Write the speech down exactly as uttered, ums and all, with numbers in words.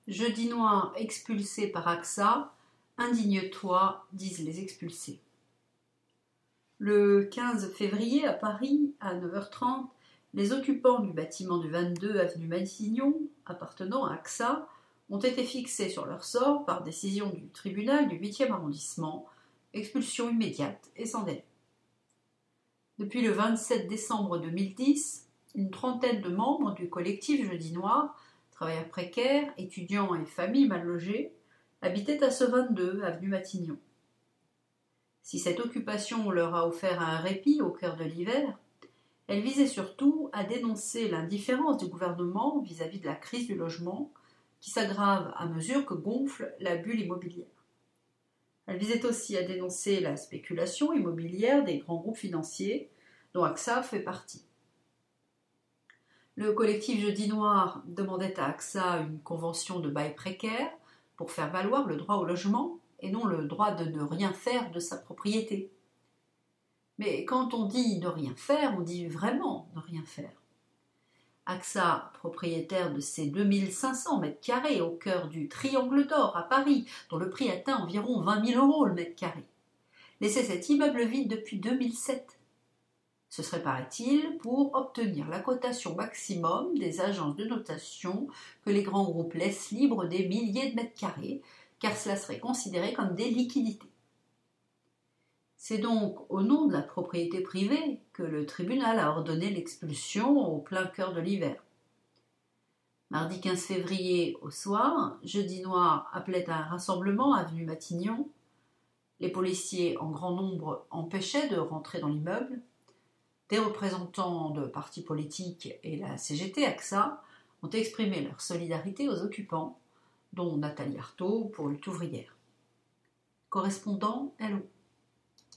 Jeudi noir expulsé par Axa, indigne-toi, disent les expulsés. Le quinze février, à Paris, à neuf heures trente, les occupants du bâtiment du vingt-deux avenue Matignon, appartenant à Axa, ont été fixés sur leur sort par décision du tribunal du huitième arrondissement, expulsion immédiate et sans délai. Depuis le vingt-sept décembre deux mille dix, une trentaine de membres du collectif Jeudi Noir, travailleurs précaires, étudiants et familles mal logées, habitaient à ce vingt-deux avenue Matignon. Si cette occupation leur a offert un répit au cœur de l'hiver, elle visait surtout à dénoncer l'indifférence du gouvernement vis-à-vis de la crise du logement qui s'aggrave à mesure que gonfle la bulle immobilière. Elle visait aussi à dénoncer la spéculation immobilière des grands groupes financiers dont Axa fait partie. Le collectif Jeudi Noir demandait à Axa une convention de bail précaire pour faire valoir le droit au logement et non le droit de ne rien faire de sa propriété. Mais quand on dit ne rien faire, on dit vraiment ne rien faire. Axa, propriétaire de ses deux mille cinq cents mètres carrés au cœur du Triangle d'Or à Paris, dont le prix atteint environ vingt mille euros le mètre carré, laissait cet immeuble vide depuis deux mille sept. Ce serait, paraît-il, pour obtenir la cotation maximum des agences de notation que les grands groupes laissent libres des milliers de mètres carrés, car cela serait considéré comme des liquidités. C'est donc au nom de la propriété privée que le tribunal a ordonné l'expulsion au plein cœur de l'hiver. Mardi quinze février au soir, Jeudi Noir appelait à un rassemblement avenue Matignon. Les policiers en grand nombre empêchaient de rentrer dans l'immeuble. Des représentants de partis politiques et la C G T Axa ont exprimé leur solidarité aux occupants, dont Nathalie Arthaud pour Lutte ouvrière. Correspondant L O.